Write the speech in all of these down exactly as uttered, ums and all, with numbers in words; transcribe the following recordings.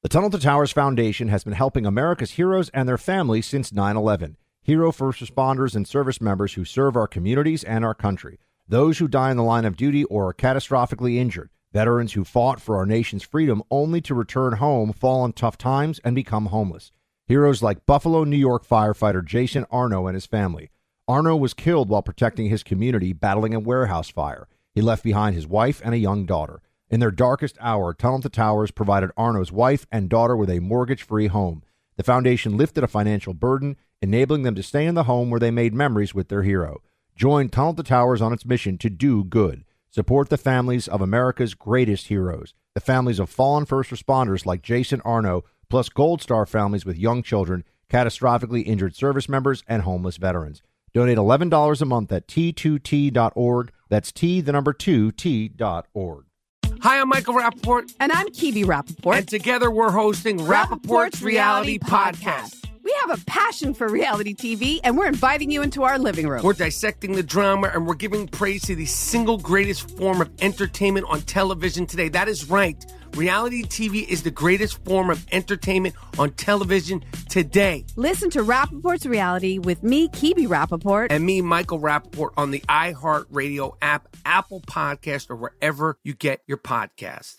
The Tunnel to Towers Foundation has been helping America's heroes and their families since nine eleven. Hero first responders and service members who serve our communities and our country. Those who die in the line of duty or are catastrophically injured. Veterans who fought for our nation's freedom only to return home, fall in tough times, and become homeless. Heroes like Buffalo, New York firefighter Jason Arno and his family. Arno was killed while protecting his community battling a warehouse fire. He left behind his wife and a young daughter. In their darkest hour, Tunnel to Towers provided Arno's wife and daughter with a mortgage-free home. The foundation lifted a financial burden, enabling them to stay in the home where they made memories with their hero. Join Tunnel to Towers on its mission to do good. Support the families of America's greatest heroes, the families of fallen first responders like Jason Arno, plus Gold Star families with young children, catastrophically injured service members, and homeless veterans. Donate eleven dollars a month at T two T dot org. That's T, the number two, T dot org. Hi, I'm Michael Rappaport. And I'm Kibi Rappaport. And together we're hosting Rappaport's Reality Podcast. We have a passion for reality T V, and we're inviting you into our living room. We're dissecting the drama, and we're giving praise to the single greatest form of entertainment on television today. That is right. Reality T V is the greatest form of entertainment on television today. Listen to Rappaport's Reality with me, Kibi Rappaport. And me, Michael Rappaport, on the iHeartRadio app, Apple Podcast, or wherever you get your podcast.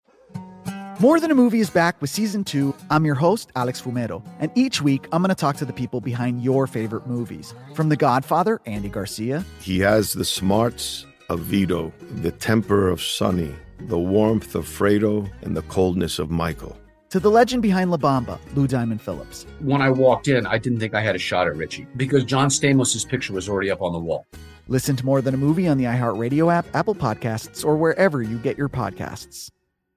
More Than a Movie is back with Season two. I'm your host, Alex Fumero, and each week I'm going to talk to the people behind your favorite movies. From The Godfather, Andy Garcia. He has the smarts of Vito, the temper of Sonny, the warmth of Fredo, and the coldness of Michael. To the legend behind La Bamba, Lou Diamond Phillips. When I walked in, I didn't think I had a shot at Richie because John Stamos' picture was already up on the wall. Listen to More Than a Movie on the iHeartRadio app, Apple Podcasts, or wherever you get your podcasts.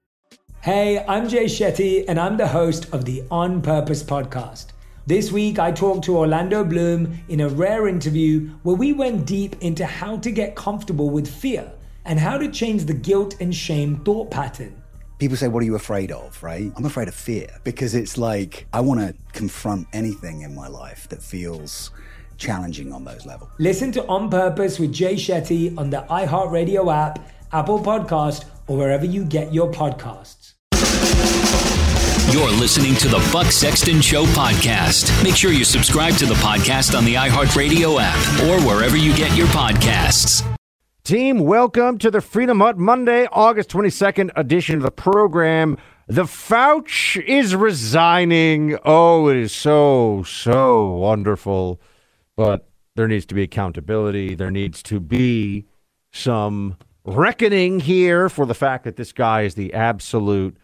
Hey, I'm Jay Shetty, and I'm the host of the On Purpose podcast. This week, I talked to Orlando Bloom in a rare interview where we went deep into how to get comfortable with fear and how to change the guilt and shame thought pattern. People say, what are you afraid of, right? I'm afraid of fear because it's like I want to confront anything in my life that feels challenging on those levels. Listen to On Purpose with Jay Shetty on the iHeartRadio app, Apple Podcast, or wherever you get your podcasts. You're listening to the Buck Sexton Show podcast. Make sure you subscribe to the podcast on the iHeartRadio app or wherever you get your podcasts. Team, welcome to the Freedom Hut Monday, August twenty-second edition of the program. The Fauch is resigning. Oh, it is so, so wonderful. But there needs to be accountability. There needs to be some reckoning here for the fact that this guy is the absolute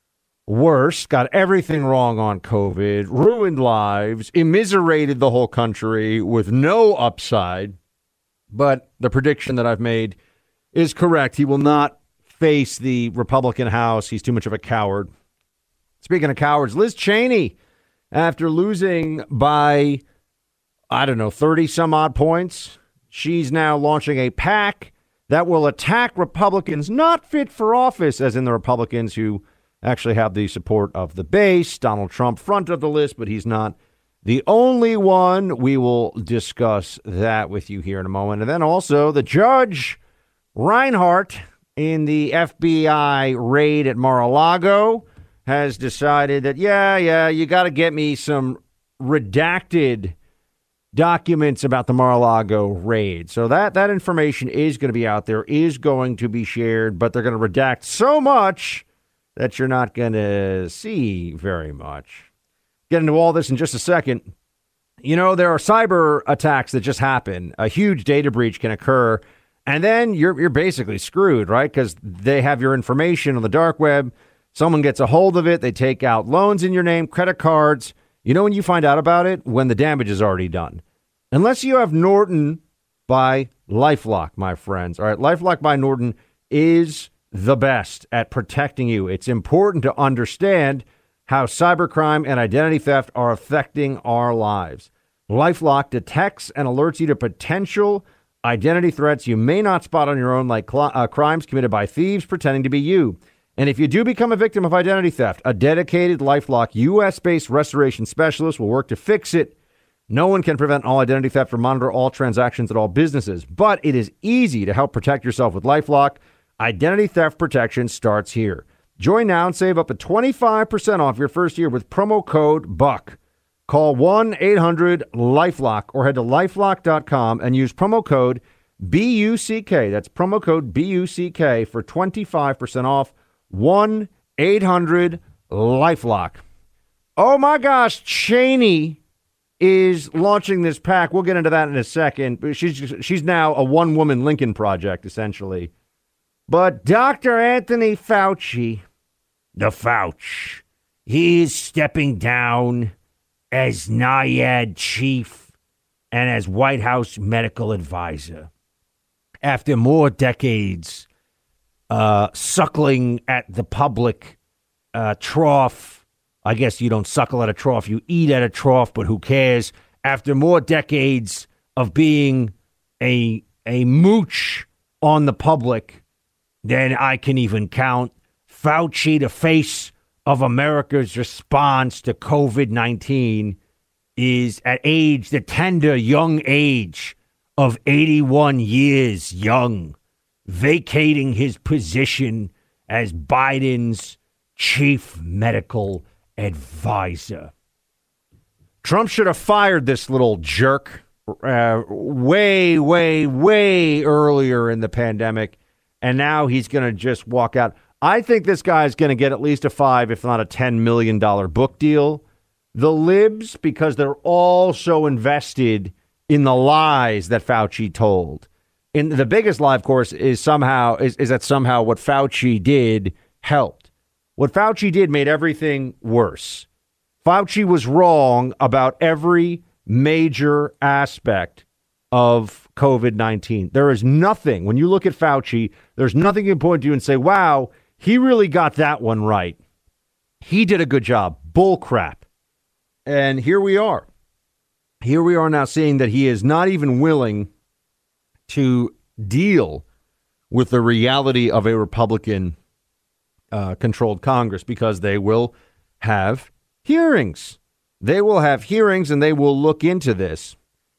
worst, got everything wrong on COVID, ruined lives, immiserated the whole country with no upside. But the prediction that I've made is correct. He will not face the Republican House. He's too much of a coward. Speaking of cowards, Liz Cheney, after losing by, I don't know, thirty some odd points, she's now launching a PAC that will attack Republicans not fit for office, as in the Republicans who actually have the support of the base. Donald Trump front of the list, but he's not the only one. We will discuss that with you here in a moment. And then also the Judge Reinhardt in the F B I raid at Mar-a-Lago has decided that, yeah, yeah, you got to get me some redacted documents about the Mar-a-Lago raid. So that, that information is going to be out there, is going to be shared, but they're going to redact so much that you're not going to see very much. Get into all this in just a second. You know, there are cyber attacks that just happen. A huge data breach can occur, and then you're you're basically screwed, right? Because they have your information on the dark web. Someone gets a hold of it. They take out loans in your name, credit cards. You know when you find out about it? When the damage is already done. Unless you have Norton by LifeLock, my friends. All right, LifeLock by Norton is the best at protecting you. It's important to understand how cybercrime and identity theft are affecting our lives. LifeLock detects and alerts you to potential identity threats you may not spot on your own, like cl- uh, crimes committed by thieves pretending to be you. And if you do become a victim of identity theft, a dedicated LifeLock U S-based restoration specialist will work to fix it. No one can prevent all identity theft or monitor all transactions at all businesses, but it is easy to help protect yourself with LifeLock. Identity theft protection starts here. Join now and save up to twenty-five percent off your first year with promo code BUCK. Call one eight hundred LifeLock or head to lifelock dot com and use promo code B U C K. That's promo code B U C K for twenty-five percent off. one eight hundred LifeLock. Oh my gosh, Cheney is launching this pack. We'll get into that in a second. She's she's now a one-woman Lincoln Project, essentially. But Doctor Anthony Fauci, the Fauci, he is stepping down as NIAID chief and as White House medical advisor after more decades uh, suckling at the public uh, trough. I guess you don't suckle at a trough, you eat at a trough, but who cares? After more decades of being a a mooch on the public than I can even count, Fauci, the face of America's response to covid nineteen, is at age, the tender young age of eighty-one years young, vacating his position as Biden's chief medical advisor. Trump should have fired this little jerk uh, way, way, way earlier in the pandemic, and now he's going to just walk out. I think this guy's going to get at least a five, if not a ten million dollars book deal. The libs, because they're all so invested in the lies that Fauci told. And the biggest lie, of course, is somehow is, is that somehow what Fauci did helped. What Fauci did made everything worse. Fauci was wrong about every major aspect of covid nineteen. There is nothing, when you look at Fauci, there's nothing you can point to and say, wow, he really got that one right. He did a good job. Bull crap. And here we are. Here we are now seeing that he is not even willing to deal with the reality of a Republican Uh, controlled Congress, because they will have hearings. They will have hearings and they will look into this.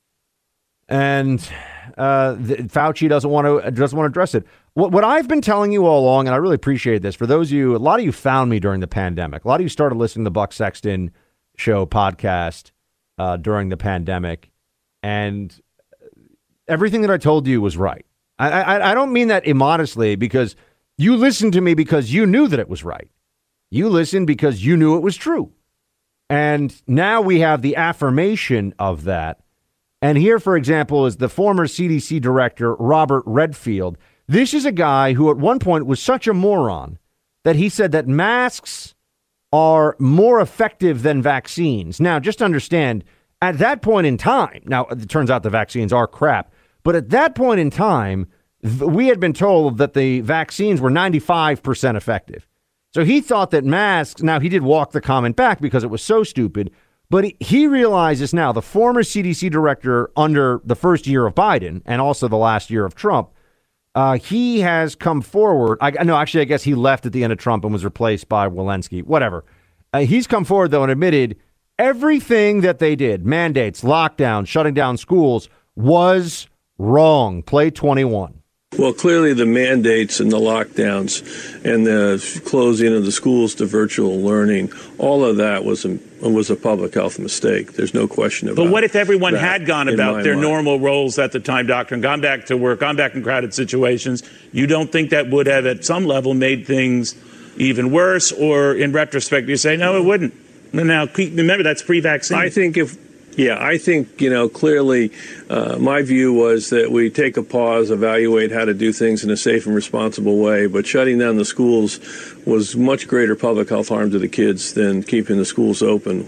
And uh, the, Fauci doesn't want to doesn't want to address it. What, what I've been telling you all along, and I really appreciate this, for those of you, a lot of you found me during the pandemic. A lot of you started listening to the Buck Sexton Show podcast uh, during the pandemic, and everything that I told you was right. I, I, I don't mean that immodestly, because you listened to me because you knew that it was right. You listened because you knew it was true. And now we have the affirmation of that. And here, for example, is the former C D C director, Robert Redfield. This is a guy who at one point was such a moron that he said that masks are more effective than vaccines. Now, just understand, at that point in time, now it turns out the vaccines are crap, but at that point in time, we had been told that the vaccines were ninety-five percent effective. So he thought that masks, now he did walk the comment back because it was so stupid, but he, he realizes now, the former C D C director under the first year of Biden and also the last year of Trump, uh, he has come forward. I No, actually, I guess he left at the end of Trump and was replaced by Walensky, whatever. Uh, he's come forward, though, and admitted everything that they did, mandates, lockdown, shutting down schools, was wrong. Play twenty-one. Well, clearly the mandates and the lockdowns and the closing of the schools to virtual learning, all of that was a, was a public health mistake. There's no question about it. But what if everyone had gone about their mind. normal roles at the time, Doctor, and gone back to work, gone back in crowded situations? You don't think that would have, at some level, made things even worse? Or in retrospect, you say, no, it wouldn't? Now, remember, that's pre-vaccine. I think if... Yeah, I think, you know, clearly uh, my view was that we take a pause, evaluate how to do things in a safe and responsible way. But shutting down the schools was much greater public health harm to the kids than keeping the schools open.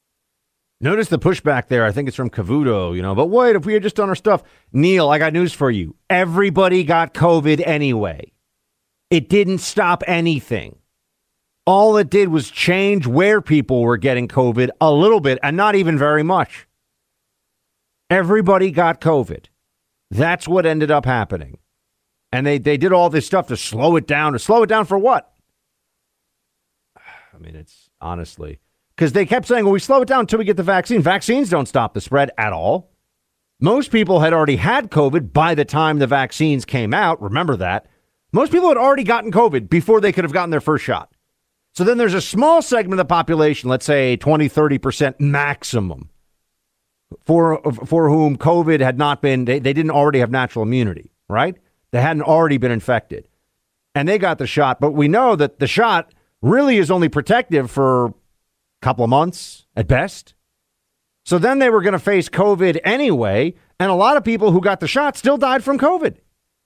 Notice the pushback there. I think it's from Cavuto, you know, but wait, if we had just done our stuff. Neil, I got news for you. Everybody got COVID anyway. It didn't stop anything. All it did was change where people were getting COVID a little bit, and not even very much. Everybody got COVID. That's what ended up happening. And they, they did all this stuff to slow it down. To slow it down for what? I mean, it's honestly, because they kept saying, well, we slow it down until we get the vaccine. Vaccines don't stop the spread at all. Most people had already had COVID by the time the vaccines came out. Remember that. Most people had already gotten COVID before they could have gotten their first shot. So then there's a small segment of the population, let's say twenty, thirty percent maximum, for for whom COVID had not been, they, they didn't already have natural immunity, right? They hadn't already been infected. And they got the shot. But we know that the shot really is only protective for a couple of months at best. So then they were going to face COVID anyway. And a lot of people who got the shot still died from COVID.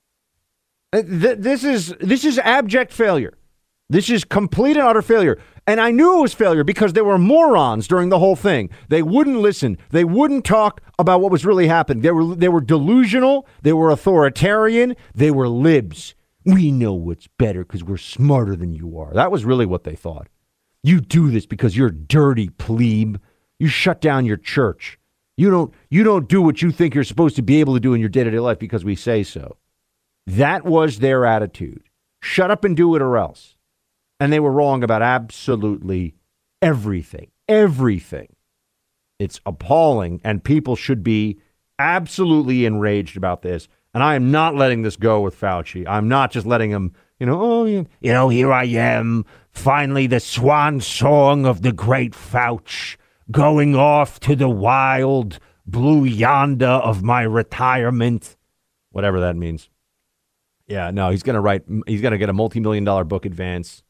This is this is abject failure. This is complete and utter failure. And I knew it was failure because there were morons during the whole thing. They wouldn't listen. They wouldn't talk about what was really happening. They were they were delusional. They were authoritarian. They were libs. We know what's better because we're smarter than you are. That was really what they thought. You do this because you're dirty plebe. You shut down your church. You don't you don't do what you think you're supposed to be able to do in your day-to-day life because we say so. That was their attitude. Shut up and do it or else. And they were wrong about absolutely everything. Everything. It's appalling, and people should be absolutely enraged about this. And I am not letting this go with Fauci. I'm not just letting him, you know, oh, you know, here I am, finally the swan song of the great Fauci, going off to the wild blue yonder of my retirement. Whatever that means. Yeah, no, he's going to write, he's going to get a multi-million dollar book advance.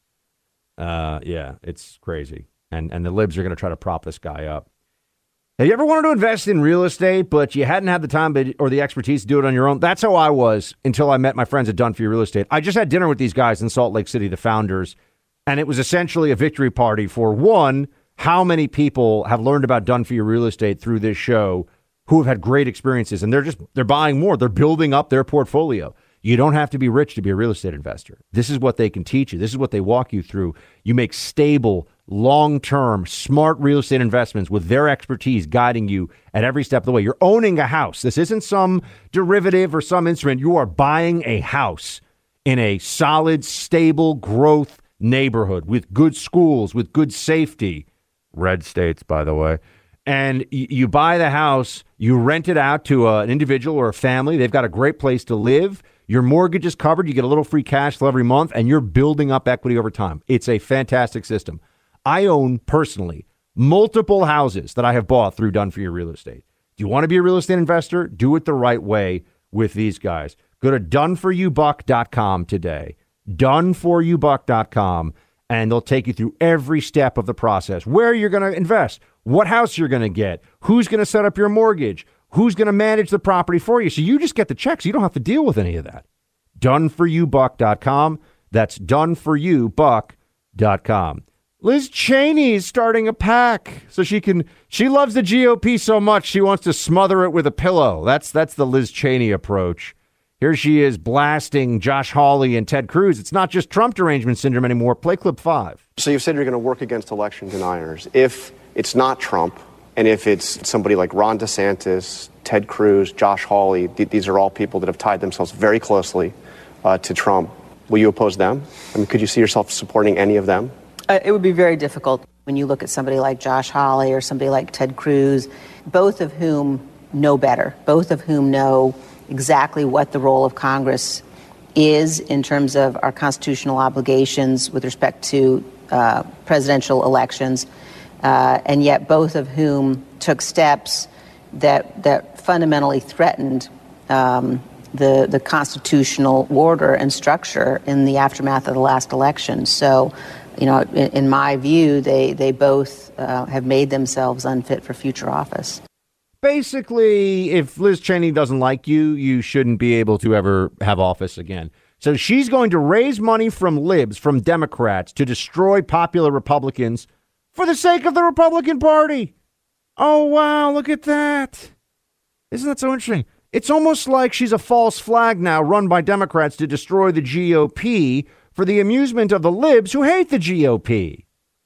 Uh, yeah, it's crazy. And and the libs are going to try to prop this guy up. Have you ever wanted to invest in real estate, but you hadn't had the time or the expertise to do it on your own? That's how I was until I met my friends at Done For You Real Estate. I just had dinner with these guys in Salt Lake City, the founders, and it was essentially a victory party for, one, how many people have learned about Done For You Real Estate through this show who have had great experiences, and they're just, they're buying more. They're building up their portfolio. You don't have to be rich to be a real estate investor. This is what they can teach you. This is what they walk you through. You make stable, long-term, smart real estate investments with their expertise guiding you at every step of the way. You're owning a house. This isn't some derivative or some instrument. You are buying a house in a solid, stable growth neighborhood with good schools, with good safety. Red states, by the way. And you buy the house, you rent it out to a, an individual or a family. They've got a great place to live. Your mortgage is covered. You get a little free cash flow every month, and you're building up equity over time. It's a fantastic system. I own, personally, multiple houses that I have bought through Done For You Real Estate. Do you want to be a real estate investor? Do it the right way with these guys. Go to done for you buck dot com today. done for you buck dot com, and they'll take you through every step of the process. Where you're going to invest, what house you're going to get, who's going to set up your mortgage, who's going to manage the property for you. So you just get the checks. You don't have to deal with any of that. done for you buck dot com. That's done for you buck dot com. Liz Cheney is starting a PAC so she can, she loves the G O P so much she wants to smother it with a pillow. That's that's the Liz Cheney approach. Here she is blasting Josh Hawley and Ted Cruz. It's not just Trump derangement syndrome anymore. Play clip five. So you've said you're going to work against election deniers. If it's not Trump, and if it's somebody like Ron DeSantis, Ted Cruz, Josh Hawley, th- these are all people that have tied themselves very closely uh, to Trump. Will you oppose them? I mean, could you see yourself supporting any of them? Uh, it would be very difficult when you look at somebody like Josh Hawley or somebody like Ted Cruz, both of whom know better, both of whom know exactly what the role of Congress is in terms of our constitutional obligations with respect to uh, presidential elections. Uh, and yet both of whom took steps that that fundamentally threatened um, the the constitutional order and structure in the aftermath of the last election. So, you know, in, in my view, they they both uh, have made themselves unfit for future office. Basically, if Liz Cheney doesn't like you, you shouldn't be able to ever have office again. So she's going to raise money from libs, from Democrats, to destroy popular Republicans for the sake of the Republican Party. Oh, wow, look at that. Isn't that so interesting? It's almost like she's a false flag now run by Democrats to destroy the G O P for the amusement of the libs who hate the G O P.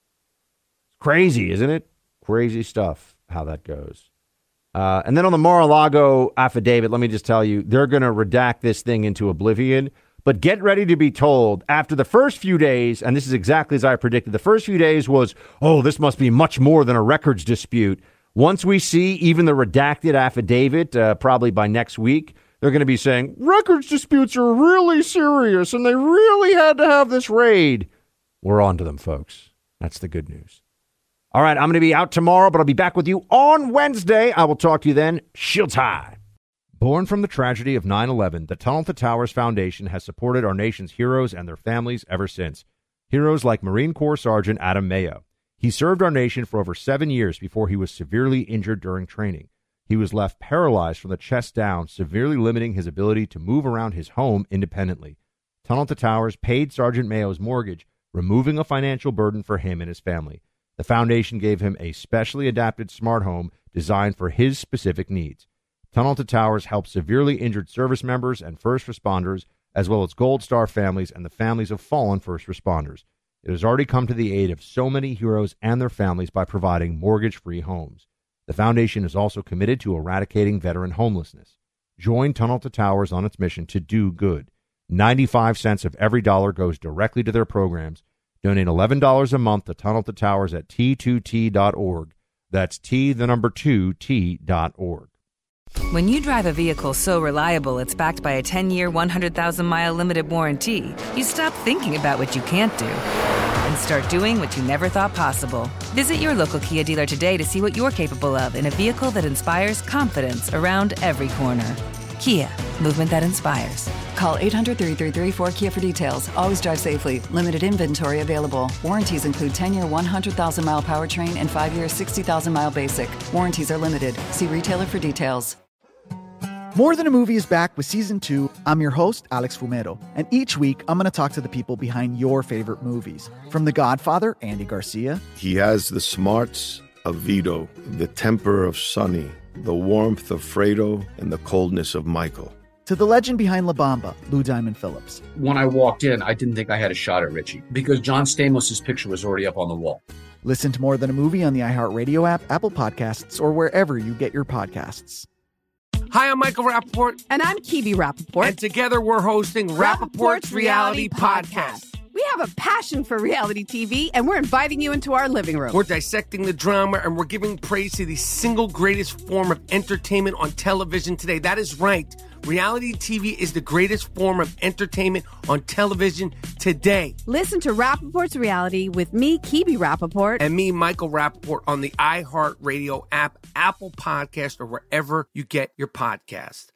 Crazy, isn't it? Crazy stuff, how that goes. Uh, and then on the Mar-a-Lago affidavit, let me just tell you, they're going to redact this thing into oblivion. But get ready to be told after the first few days, and this is exactly as I predicted, the first few days was, oh, this must be much more than a records dispute. Once we see even the redacted affidavit, uh, probably by next week, they're going to be saying records disputes are really serious and they really had to have this raid. We're on to them, folks. That's the good news. All right, I'm going to be out tomorrow, but I'll be back with you on Wednesday. I will talk to you then. Shields high. Born from the tragedy of nine eleven, the Tunnel to Towers Foundation has supported our nation's heroes and their families ever since. Heroes like Marine Corps Sergeant Adam Mayo. He served our nation for over seven years before he was severely injured during training. He was left paralyzed from the chest down, severely limiting his ability to move around his home independently. Tunnel to Towers paid Sergeant Mayo's mortgage, removing a financial burden for him and his family. The foundation gave him a specially adapted smart home designed for his specific needs. Tunnel to Towers helps severely injured service members and first responders, as well as Gold Star families and the families of fallen first responders. It has already come to the aid of so many heroes and their families by providing mortgage-free homes. The foundation is also committed to eradicating veteran homelessness. Join Tunnel to Towers on its mission to do good. ninety-five cents of every dollar goes directly to their programs. Donate eleven dollars a month to Tunnel to Towers at T two T dot org. That's T, the number two, T dot org. When you drive a vehicle so reliable it's backed by a ten-year, one hundred thousand mile limited warranty, you stop thinking about what you can't do and start doing what you never thought possible. Visit your local Kia dealer today to see what you're capable of in a vehicle that inspires confidence around every corner. Kia, movement that inspires. Call eight hundred, three three three, four K I A for details. Always drive safely. Limited inventory available. Warranties include ten-year, one hundred thousand mile powertrain and five-year, sixty thousand mile basic. Warranties are limited. See retailer for details. More Than a Movie is back with season two. I'm your host, Alex Fumero, and each week I'm going to talk to the people behind your favorite movies. From The Godfather, Andy Garcia. He has the smarts of Vito, the temper of Sonny, the warmth of Fredo, and the coldness of Michael. To the legend behind La Bamba, Lou Diamond Phillips. When I walked in, I didn't think I had a shot at Richie because John Stamos' picture was already up on the wall. Listen to More Than a Movie on the iHeartRadio app, Apple Podcasts, or wherever you get your podcasts. Hi, I'm Michael Rappaport. And I'm Kibi Rappaport. And together we're hosting Rappaport's Reality Podcast. We have a passion for reality T V, and we're inviting you into our living room. We're dissecting the drama, and we're giving praise to the single greatest form of entertainment on television today. That is right. Reality T V is the greatest form of entertainment on television today. Listen to Rappaport's Reality with me, Kibi Rappaport. And me, Michael Rappaport, on the iHeartRadio app, Apple Podcast, or wherever you get your podcast.